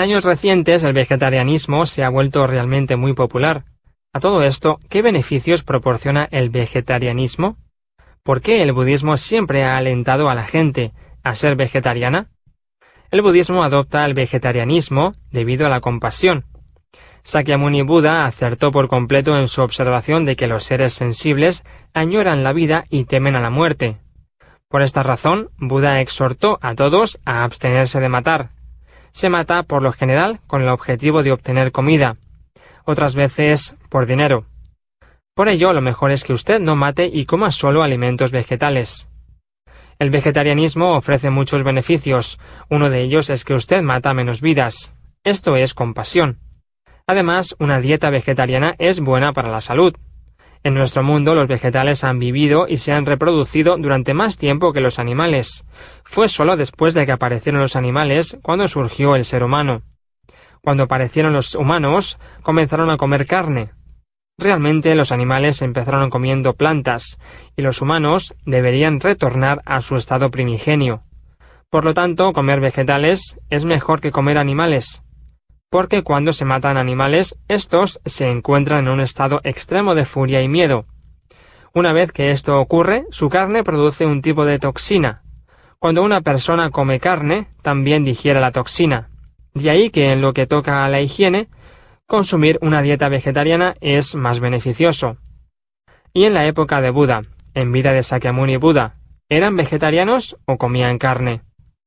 años recientes el vegetarianismo se ha vuelto realmente muy popular. A todo esto, ¿qué beneficios proporciona el vegetarianismo? ¿Por qué el budismo siempre ha alentado a la gente a ser vegetariana? El budismo adopta el vegetarianismo debido a la compasión. Sakyamuni Buda acertó por completo en su observación de que los seres sensibles añoran la vida y temen a la muerte. Por esta razón, Buda exhortó a todos a abstenerse de matar. Se mata, por lo general, con el objetivo de obtener comida, otras veces por dinero. Por ello, lo mejor es que usted no mate y coma solo alimentos vegetales. El vegetarianismo ofrece muchos beneficios. Uno de ellos es que usted mata menos vidas. Esto es compasión. Además, una dieta vegetariana es buena para la salud. En nuestro mundo los vegetales han vivido y se han reproducido durante más tiempo que los animales. Fue solo después de que aparecieron los animales cuando surgió el ser humano. Cuando aparecieron los humanos, comenzaron a comer carne. Realmente los animales empezaron comiendo plantas, y los humanos deberían retornar a su estado primigenio. Por lo tanto, comer vegetales es mejor que comer animales, porque cuando se matan animales, estos se encuentran en un estado extremo de furia y miedo. Una vez que esto ocurre, su carne produce un tipo de toxina. Cuando una persona come carne, también digiere la toxina. De ahí que en lo que toca a la higiene, consumir una dieta vegetariana es más beneficioso. Y en la época de Buda, en vida de Sakyamuni Buda, ¿eran vegetarianos o comían carne?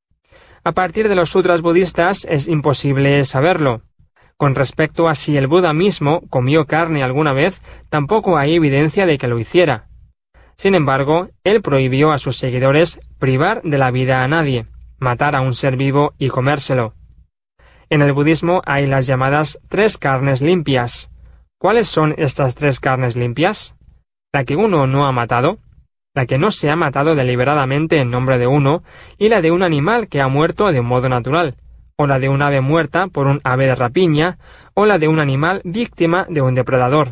A partir de los sutras budistas es imposible saberlo. Con respecto a si el Buda mismo comió carne alguna vez, tampoco hay evidencia de que lo hiciera. Sin embargo, él prohibió a sus seguidores privar de la vida a nadie, matar a un ser vivo y comérselo. En el budismo hay las llamadas 3 carnes limpias. ¿Cuáles son estas 3 carnes limpias? La que uno no ha matado, la que no se ha matado deliberadamente en nombre de uno, y la de un animal que ha muerto de un modo natural, o la de un ave muerta por un ave de rapiña, o la de un animal víctima de un depredador.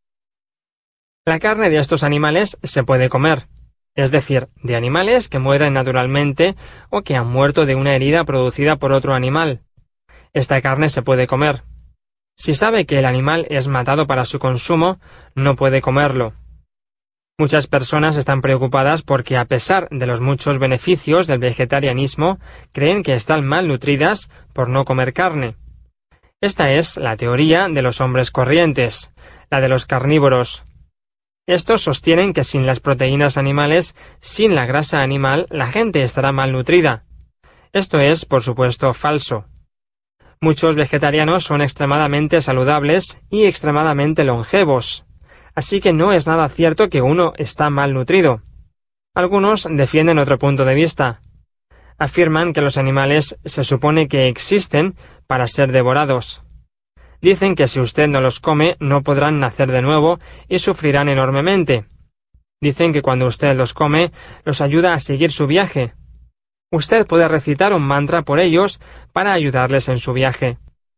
La carne de estos animales se puede comer, es decir, de animales que mueren naturalmente o que han muerto de una herida producida por otro animal. Esta carne se puede comer. Si sabe que el animal es matado para su consumo, no puede comerlo. Muchas personas están preocupadas porque, a pesar de los muchos beneficios del vegetarianismo, creen que están malnutridas por no comer carne. Esta es la teoría de los hombres corrientes, la de los carnívoros. Estos sostienen que sin las proteínas animales, sin la grasa animal, la gente estará malnutrida. Esto es, por supuesto, falso. Muchos vegetarianos son extremadamente saludables y extremadamente longevos, así que no es nada cierto que uno está malnutrido. Algunos defienden otro punto de vista. Afirman que los animales se supone que existen para ser devorados. Dicen que si usted no los come no podrán nacer de nuevo y sufrirán enormemente. Dicen que cuando usted los come, los ayuda a seguir su viaje. Usted puede recitar un mantra por ellos para ayudarles en su viaje.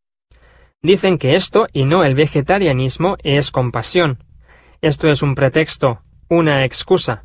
Dicen que esto y no el vegetarianismo es compasión. Esto es un pretexto, una excusa.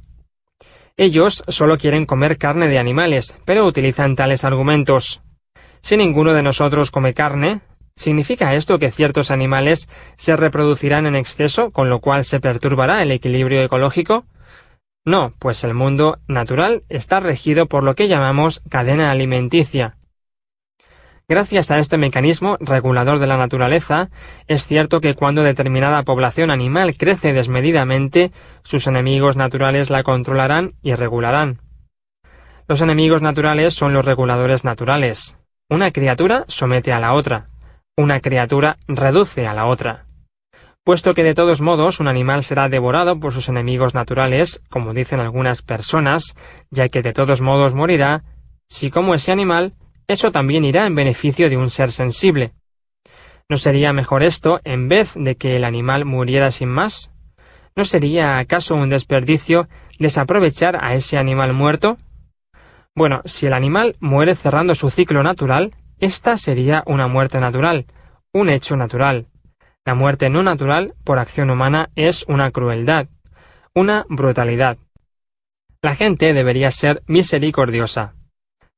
Ellos solo quieren comer carne de animales, pero utilizan tales argumentos. Si ninguno de nosotros come carne, ¿significa esto que ciertos animales se reproducirán en exceso, con lo cual se perturbará el equilibrio ecológico? No, pues el mundo natural está regido por lo que llamamos cadena alimenticia. Gracias a este mecanismo regulador de la naturaleza, es cierto que cuando determinada población animal crece desmedidamente, sus enemigos naturales la controlarán y regularán. Los enemigos naturales son los reguladores naturales. Una criatura somete a la otra. Una criatura reduce a la otra. Puesto que de todos modos un animal será devorado por sus enemigos naturales, como dicen algunas personas, ya que de todos modos morirá, si como ese animal, eso también irá en beneficio de un ser sensible. ¿No sería mejor esto en vez de que el animal muriera sin más? ¿No sería acaso un desperdicio desaprovechar a ese animal muerto? Bueno, si el animal muere cerrando su ciclo natural, esta sería una muerte natural, un hecho natural. La muerte no natural por acción humana es una crueldad, una brutalidad. La gente debería ser misericordiosa.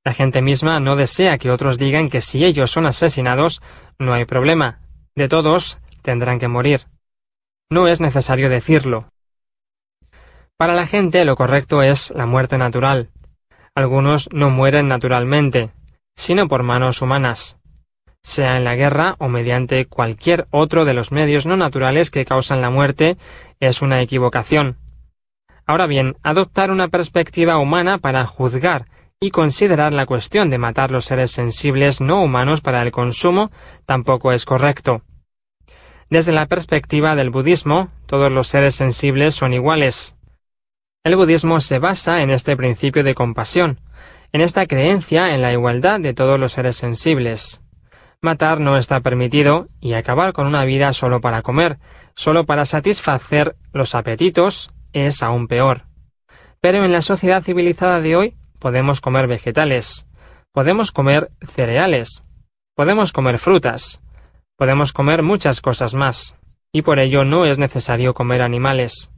La gente misma no desea que otros digan que si ellos son asesinados, no hay problema. De todos, tendrán que morir. No es necesario decirlo. Para la gente lo correcto es la muerte natural. Algunos no mueren naturalmente, sino por manos humanas, sea en la guerra o mediante cualquier otro de los medios no naturales que causan la muerte, es una equivocación. Ahora bien, adoptar una perspectiva humana para juzgar y considerar la cuestión de matar los seres sensibles no humanos para el consumo tampoco es correcto. Desde la perspectiva del budismo, todos los seres sensibles son iguales. El budismo se basa en este principio de compasión, en esta creencia en la igualdad de todos los seres sensibles. Matar no está permitido y acabar con una vida solo para comer, solo para satisfacer los apetitos, es aún peor. Pero en la sociedad civilizada de hoy podemos comer vegetales, podemos comer cereales, podemos comer frutas, podemos comer muchas cosas más, y por ello no es necesario comer animales.